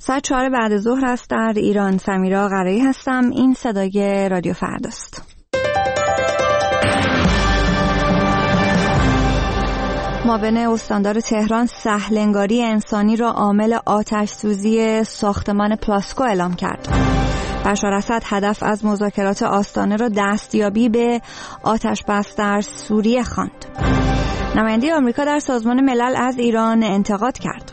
ساعت 4 بعد ظهر است در ایران. سمیرا قرایی هستم. این صدای رادیو فرداست. معاون استاندار تهران سهل‌انگاری انسانی را عامل آتش سوزی ساختمان پلاسکو اعلام کرد. بشار اسد هدف از مذاکرات آستانه را دستیابی به آتش بس در سوریه خواند. نماینده آمریکا در سازمان ملل از ایران انتقاد کرد.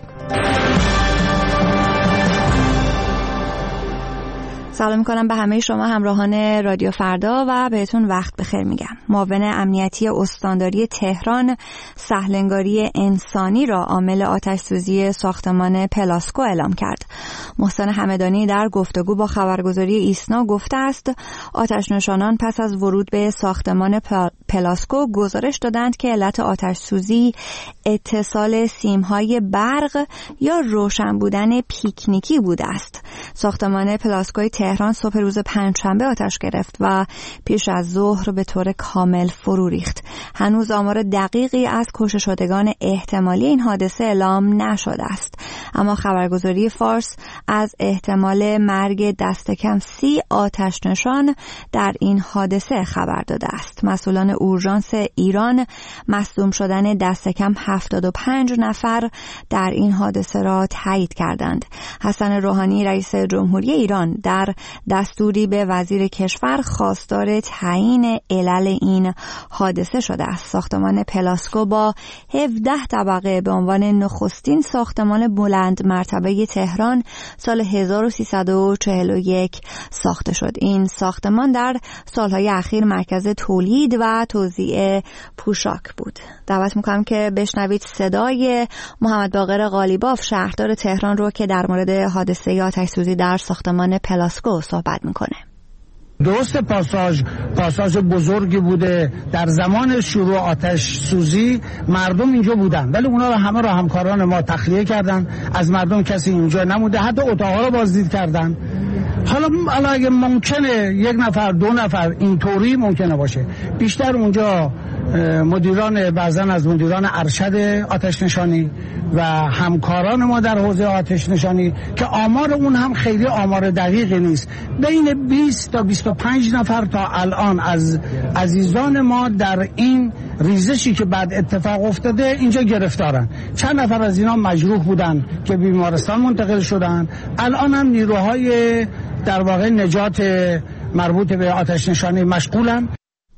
سلام میکنم به همه شما همراهان رادیو فردا و بهتون وقت بخیر میگم. معاون امنیتی استانداری تهران سهل‌انگاری انسانی را عامل آتش سوزی ساختمان پلاسکو اعلام کرد. محسن همدانی در گفتگو با خبرگزاری ایسنا گفته است آتش نشانان پس از ورود به ساختمان پلاسکو گزارش دادند که علت آتش سوزی اتصال سیم‌های برق یا روشن بودن پیکنیکی بوده است. ساختمان پلاسکوی تهران صبح روز پنجشنبه آتش گرفت و پیش از ظهر به طور کامل فرو ریخت. هنوز آمار دقیقی از کشته شدگان احتمالی این حادثه اعلام نشده است، اما خبرگزاری فارس از احتمال مرگ دست کم 30 آتش نشان در این حادثه خبر داده است. مسئولان اورژانس ایران مصدوم شدن دست کم 75 نفر در این حادثه را تایید کردند. حسن روحانی رئیس جمهوری ایران در دستوری به وزیر کشور خواستار تعیین علل این حادثه شده است. ساختمان پلاسکو با 17 طبقه به عنوان نخستین ساختمان بلند مرتبه تهران سال 1341 ساخته شد. این ساختمان در سالهای اخیر مرکز تولید و توزیع پوشاک بود. دعوت میکنم که بشنوید صدای محمد باقر قالیباف شهردار تهران رو که در مورد حادثه آتش سوزی در ساختمان پلاسکو صحبت میکنه. درست پاساژ بزرگی بوده. در زمان شروع آتش سوزی مردم اینجا بودن، ولی اونا رو همه رو همکاران ما تخلیه کردن. از مردم کسی اینجا نمونده، حتی اتاقا رو بازدید کردن. حالا اگه ممکنه یک نفر دو نفر اینطوری ممکنه باشه، بیشتر اونجا مدیران بعضن از مدیران ارشد آتش نشانی و همکاران ما در حوزه آتش نشانی که آمار اون هم خیلی آمار دقیقی نیست، بین 20 تا 25 نفر تا الان از عزیزان ما در این ریزشی که بعد اتفاق افتاده اینجا گرفتارن. چند نفر از اینا مجروح بودن که بیمارستان منتقل شدن. الان هم نیروهای در واقع نجات مربوط به آتش نشانی مشغولن.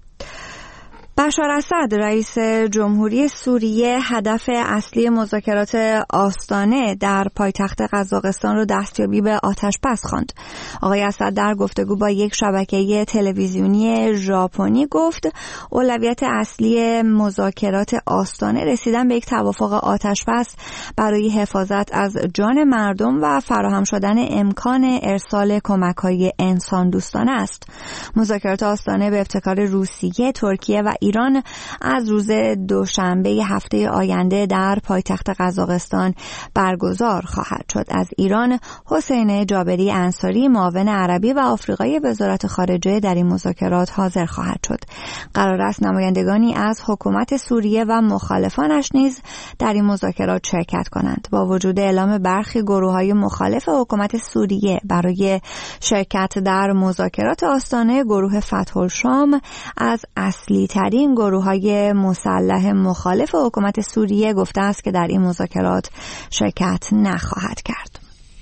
بشار اسد رئیس جمهوری سوریه هدف اصلی مذاکرات آستانه در پایتخت قزاقستان رو دستیابی به آتش بس خواند. آقای اسد در گفتگو با یک شبکه تلویزیونی ژاپنی گفت اولویت اصلی مذاکرات آستانه رسیدن به یک توافق آتش بس برای حفاظت از جان مردم و فراهم شدن امکان ارسال کمک‌های انسان دوستانه است. مذاکرات آستانه به ابتکار روسیه، ترکیه و ایران از روز دوشنبه هفته آینده در پایتخت قزاقستان برگزار خواهد شد. از ایران حسین جابری انصاری معاون عربی و آفریقایی وزارت خارجه در این مذاکرات حاضر خواهد شد. قرار است نمایندگانی از حکومت سوریه و مخالفانش نیز در این مذاکرات شرکت کنند. با وجود اعلام برخی گروه‌های مخالف حکومت سوریه برای شرکت در مذاکرات آستانه، گروه فتح الشام از اصلی ترین گروه‌های مسلح مخالف حکومت سوریه گفته است که در این مذاکرات شرکت نخواهد کرد.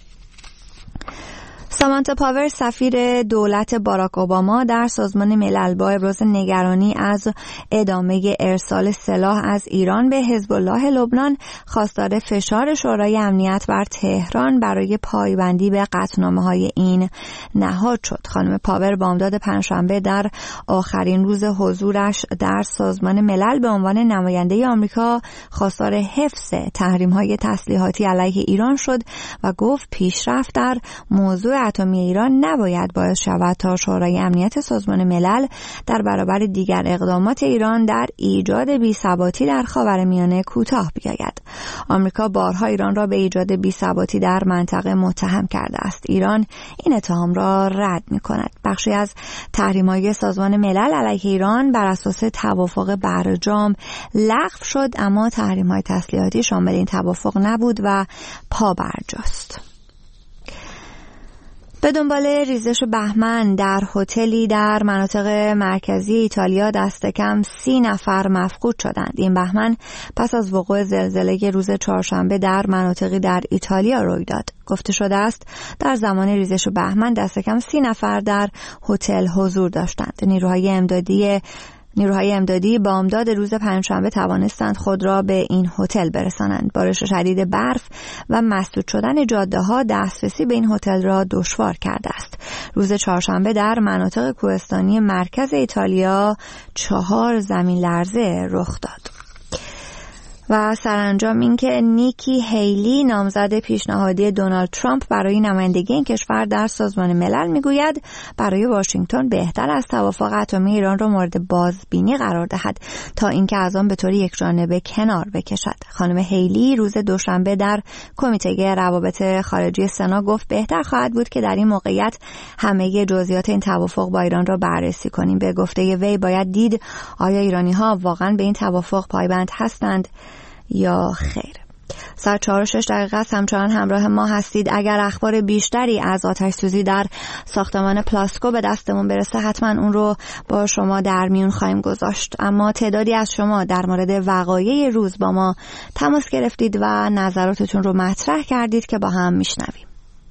سامانتا پاور سفیر دولت باراک اوباما در سازمان ملل با ابراز نگرانی از ادامه ارسال سلاح از ایران به حزب الله لبنان خواستار فشار شورای امنیت بر تهران برای پایبندی به قطعنامه‌های این نهاد شد. خانم پاور بامداد پنجشنبه در آخرین روز حضورش در سازمان ملل به عنوان نماینده آمریکا خواستار حفظ تحریم‌های تسلیحاتی علیه ایران شد و گفت پیشرفت در موضوع اتمی ایران نباید باعث شود تا شورای امنیت سازمان ملل در برابر دیگر اقدامات ایران در ایجاد بی‌ثباتی در خاورمیانه کوتاه بیاید. آمریکا بارها ایران را به ایجاد بی‌ثباتی در منطقه متهم کرده است. ایران این اتهام را رد می‌کند. بخشی از تحریم‌های سازمان ملل علیه ایران بر اساس توافق برجام لغو شد، اما تحریم‌های تسلیحاتی شامل این توافق نبود و پابرجاست. به دنبال ریزش بهمن در هتلی در مناطق مرکزی ایتالیا دست کم 30 نفر مفقود شدند. این بهمن پس از وقوع زلزله روز چهارشنبه در مناطقی در ایتالیا روی داد. گفته شده است در زمان ریزش بهمن دست کم 30 نفر در هتل حضور داشتند. نیروهای امدادی بامداد روز پنجشنبه توانستند خود را به این هتل برسانند. بارش شدید برف و مسدود شدن جاده‌ها دسترسی به این هتل را دشوار کرده است. روز چهارشنبه در مناطق کوهستانی مرکز ایتالیا 4 زمین لرزه رخ داد. و سرانجام اینکه نیکی هیلی نامزد پیشنهادی دونالد ترامپ برای نمایندگی این کشور در سازمان ملل میگوید برای واشنگتن بهتر است توافق اتمی ایران را مورد بازبینی قرار دهد تا اینکه از آن به طور یکجانبه کنار بکشد. خانم هیلی روز دوشنبه در کمیته روابط خارجی سنا گفت بهتر خواهد بود که در این موقعیت همه جزئیات این توافق با ایران را بررسی کنیم. به گفته وی باید دید آیا ایرانی‌ها واقعا به این توافق پایبند هستند یا خیر. ساعت 4:06 است. همچنان همراه ما هستید. اگر اخبار بیشتری از آتش سوزی در ساختمان پلاسکو به دستمون برسه حتما اون رو با شما در میون خواهیم گذاشت. اما تعدادی از شما در مورد وقایع روز با ما تماس گرفتید و نظراتتون رو مطرح کردید که با هم میشنویم.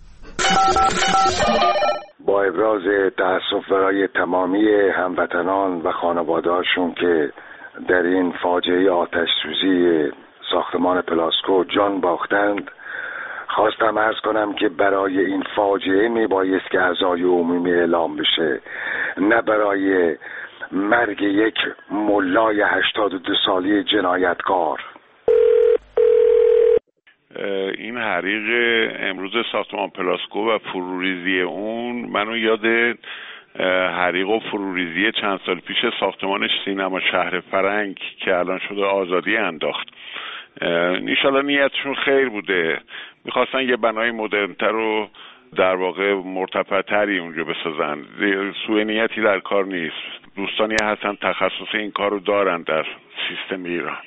با ابراز تأسف برای تمامی هموطنان و خانواده‌هاشون که در این فاجعه آتش سوزی ساختمان پلاسکو جان باختند، خواستم عرض کنم که برای این فاجعه میبایست که عزای عمومی اعلام بشه، نه برای مرگ یک ملای 82 ساله جنایتکار. این حریق امروز ساختمان پلاسکو و فروریزی اون منو یاد حریق و فروریزی چند سال پیش ساختمان سینما شهر فرنگ که الان شده آزادی انداخت. انشالله نیتشون خیر بوده، میخواستن یه بنای مدرن‌تر و در واقع مرتفع‌تری اونجا بسازن. سوء نیتی در کار نیست. دوستانی هستن تخصص این کارو دارن در سیستم ایران.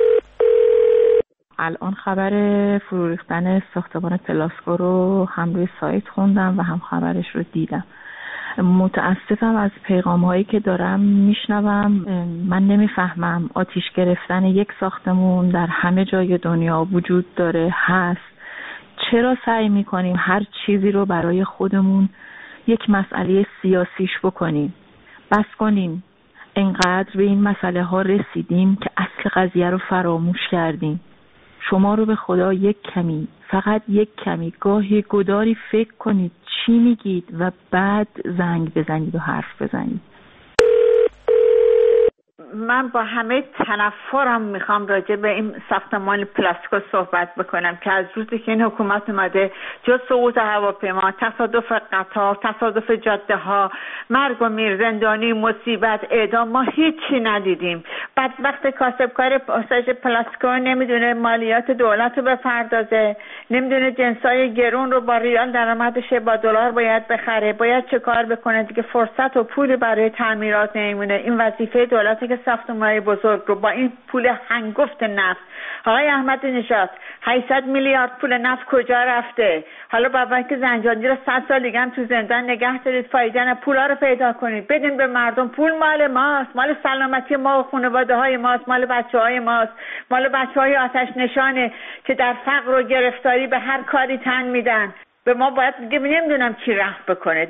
الان خبر فرو ریختن ساختمان پلاسکو رو هم روی سایت خوندم و هم خبرش رو دیدم. متاسفم از پیغام‌هایی که دارم میشنوم. من نمیفهمم آتش گرفتن یک ساختمون در همه جای دنیا وجود داره، هست. چرا سعی میکنیم هر چیزی رو برای خودمون یک مسئله سیاسیش بکنیم؟ بس کنیم. انقدر به این مسئله ها رسیدیم که اصل قضیه رو فراموش کردیم. شما رو به خدا یک کمی، فقط یک کمی گاهی گداری فکر کنید چی میگید و بعد زنگ بزنید و حرف بزنید. من با همه تنفرم میخوام راجع به این ساختمان پلاسکو صحبت بکنم که از روزی که این حکومت اومده جز سقوط هواپیما، تصادف قطار، تصادف جاده ها، مرگ و میر، زندانی، مصیبت، اعدام ما هیچی ندیدیم. بعد وقت کاسبکار پاساژ پلاسکو نمیدونه مالیات دولت رو بپردازه، نمیدونه جنسای گرون رو با ریال درآمدشه با دلار باید بخره، باید چه کار بکنه دیگه؟ فرصت و پول برای تعمیرات نمیمونه. این وظیفه دولتی که ساختمان‌های بزرگ رو با این پول هنگفت نفت، آقای احمد نژاد 800 میلیارد پول نفت کجا رفته؟ حالا بابا که زنجانی رو 100 سال دیگه هم تو زندان نگه دارید، فایده نه، پولا رو پیدا کنید بدین به مردم. پول مال ماست، مال سلامتی ما و خانواده‌های ماست، مال بچه‌های ماست، مال بچه‌های آتش نشانه که در فقر و گرفتاری به هر کاری تن میدن. به ما باید دیگه نمیدونم کی رحم بکنه.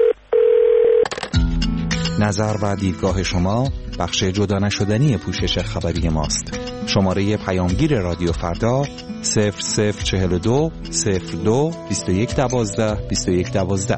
نظر و دیدگاه شما بخش جدا نشدنی پوشش خبری ماست. شماره پیامگیر رادیو فردا 0042 02 2112 2112.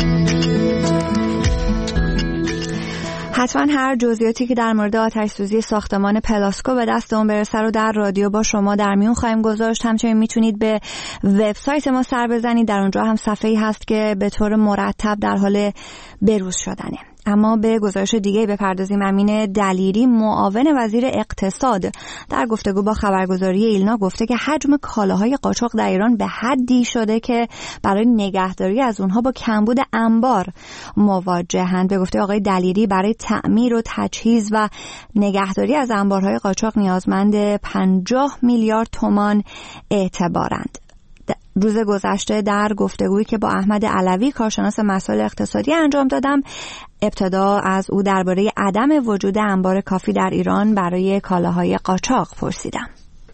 حتما هر جزئیاتی که در مورد آتش سوزی ساختمان پلاسکو به دست اون برسه رو در رادیو با شما در میون خواهیم گذاشت. همچنین میتونید به وبسایت ما سر بزنید، در اونجا هم صفحه‌ای هست که به طور مرتب در حال بروز شدنه. اما به گزارش دیگه بپردازیم. امین دلیری معاون وزیر اقتصاد در گفتگو با خبرگزاری ایلنا گفته که حجم کالاهای قاچاق در ایران به حدی شده که برای نگهداری از اونها با کمبود انبار مواجهند. به گفته آقای دلیری برای تعمیر و تجهیز و نگهداری از انبارهای قاچاق نیازمند 50 میلیارد تومان اعتبارند. روز گذشته در گفتگویی که با احمد علوی کارشناس مسائل اقتصادی انجام دادم، ابتدا از او درباره عدم وجود انبار کافی در ایران برای کالاهای قاچاق پرسیدم.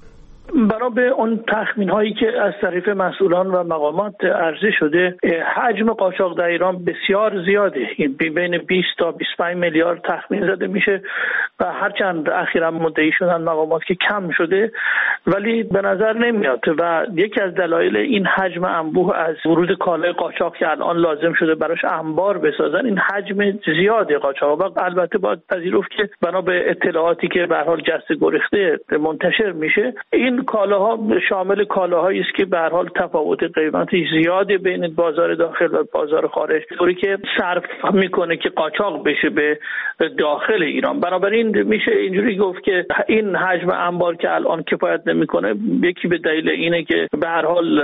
بنا به اون تخمین هایی که از طریق مسئولان و مقامات عرضه شده، حجم قاچاق در ایران بسیار زیاده، بین 20 تا 25 میلیارد تخمین زده میشه و هرچند اخیرا مدعی شدن مقامات که کم شده، ولی به نظر نمیاد و یکی از دلایل این حجم انبوه از ورود کالای قاچاق که الان لازم شده براش انبار بسازن، این حجم زیاد قاچاق. و البته باید پذیرفت که بنا به اطلاعاتی که به هر حال جسته گریخته منتشر میشه، این کالاها شامل کالاهایی است که به هر حال تفاوت قیمتی زیاده بین بازار داخل و بازار خارج، طوری که صرف میکنه که قاچاق بشه به داخل ایران. بنابراین میشه اینجوری گفت که این حجم انبار که الان کفایت نمیکنه، یکی به دلیل اینه که به هر حال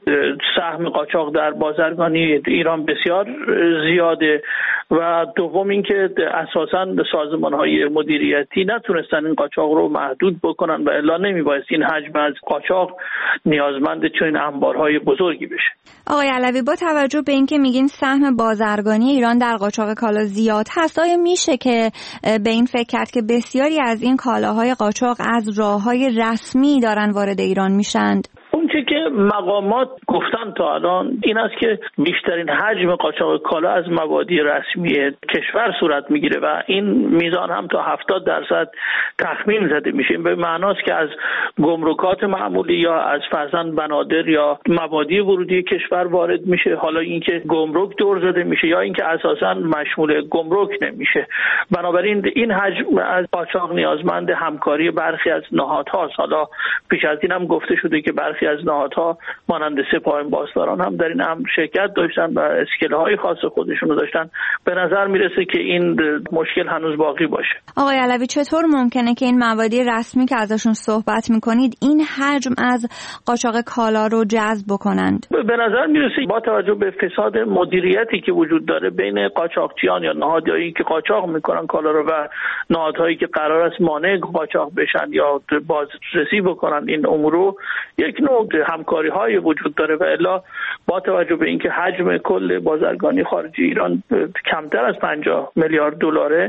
سهم قاچاق در بازرگانی ایران بسیار زیاده و دوم اینکه اساساً سازمان‌های مدیریتی نتونستن این قاچاق رو محدود بکنن و الا نمیبایست این حجم از قاچاق نیازمند چنین انبارهای بزرگی بشه. آقای علوی، با توجه به اینکه میگین سهم بازرگانی ایران در قاچاق کالا زیاد هست، آیا میشه که به این فکر کرد که بسیاری از این کالاهای قاچاق از راه‌های رسمی دارن وارد ایران میشند؟ اونچه که مقامات گفتن تا الان این است که بیشترین حجم قاچاق کالا از مبادی رسمی کشور صورت میگیره و این میزان هم تا 70% تخمین زده میشه. این به معناست که از گمرکات معمولی یا از فرضاً بنادر یا مبادی ورودی کشور وارد میشه، حالا اینکه گمرک دور زده میشه یا اینکه اساساً مشمول گمرک نمیشه. بنابراین این حجم از قاچاق نیازمند همکاری برخی از نهادهاست. حالا پیش از این هم گفته شده که برخی از نهادها مانند سپاه پاسداران هم در این امر شرکت داشتن و اسکله‌های خاص خودشون رو داشتن. به نظر میرسه که این مشکل هنوز باقی باشه. آقای علوی، چطور ممکنه که این مبادی رسمی که ازشون صحبت میکنید این حجم از قاچاق کالا رو جذب بکنند؟ به نظر میرسه با توجه به فساد مدیریتی که وجود داره بین قاچاقچیان یا نهادهایی که قاچاق میکنن کالا رو و نهادهایی که قرار است مانع قاچاق بشن یا بازرسی بکنن این امور رو، یک نوع همکاری های وجود داره و الا با توجه به اینکه حجم کل بازرگانی خارجی ایران کمتر از 50 میلیارد دلاره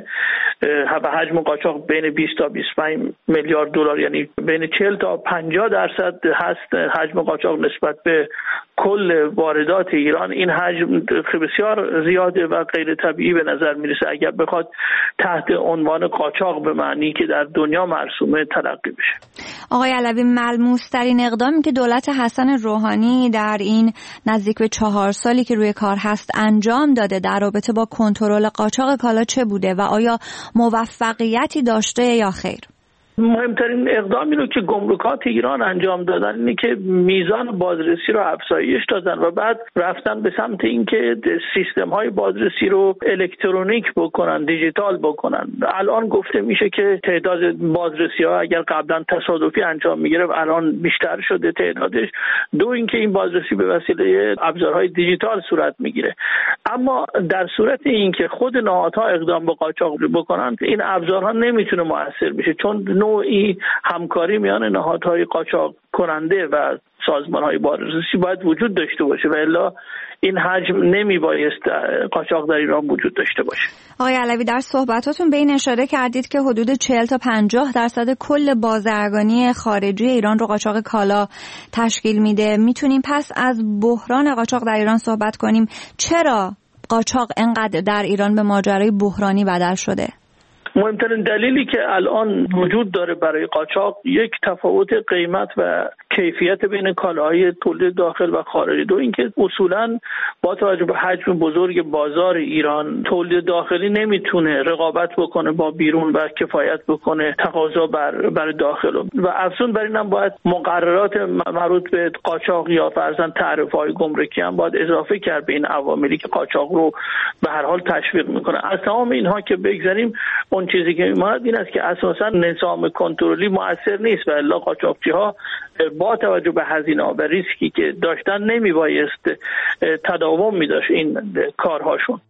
و حجم قاچاق بین 20 تا 25 میلیارد دلار، یعنی بین 40 تا 50% هست حجم قاچاق نسبت به کل واردات ایران. این حجم بسیار زیاده و غیر طبیعی به نظر میرسه اگر بخواد تحت عنوان قاچاق به معنی که در دنیا مرسومه تلقی بشه. آقای علوی، ملموس ترین اقدامی که دولت حسن روحانی در این نزدیک به 4 سالی که روی کار هست انجام داده در رابطه با کنترل قاچاق کالا چه بوده و آیا موفقیتی داشته یا خیر؟ مهمترین اقدامی رو که گمرکات ایران انجام دادن اینه که میزان بازرسی رو افزایش دادن و بعد رفتن به سمت اینکه سیستم های بازرسی رو الکترونیک بکنن، دیجیتال بکنن. الان گفته میشه که تعداد بازرسی ها اگر قبلا تصادفی انجام میگرفت الان بیشتر شده تعدادش. دو اینکه این بازرسی به وسیله ابزارهای دیجیتال صورت میگیره. اما در صورت اینکه خود نهادها اقدام به قاچاق بکنن این ابزارها نمیتونه مؤثر بشه، چون نوعی همکاری میان نهادهای قاچاق کننده و سازمان‌های بازرسی باید وجود داشته باشه و الا این حجم نمیبایست قاچاق در ایران وجود داشته باشه. آقای علوی، در صحبتاتون به این اشاره کردید که حدود 40 تا 50% کل بازرگانی خارجی ایران رو قاچاق کالا تشکیل میده. میتونیم پس از بحران قاچاق در ایران صحبت کنیم. چرا قاچاق انقدر در ایران به ماجرای بحرانی بدل شده؟ مهمترین دلیلی که الان وجود داره برای قاچاق یک تفاوت قیمت و کیفیت بین کالاهای تولید داخل و خارجی. دو اینکه اصولاً با توجه به حجم بزرگ بازار ایران تولید داخلی نمیتونه رقابت بکنه با بیرون و کفایت بکنه تقاضا بر داخل و افزون بر اینم باید مقررات مربوط به قاچاق یا فرضاً تعرفه‌های گمرکی هم باید اضافه کرد به این عواملی که قاچاق رو به هر حال تشویق میکنه. از تمام اینها که بگذریم، اون چیزی که میاد این است که اساساً نظام کنترلی مؤثر نیست و الا قاچاقچی‌ها با توجه به هزینه و ریسکی که داشتن نمیبایست تداوم می‌داشت این کارهاشون.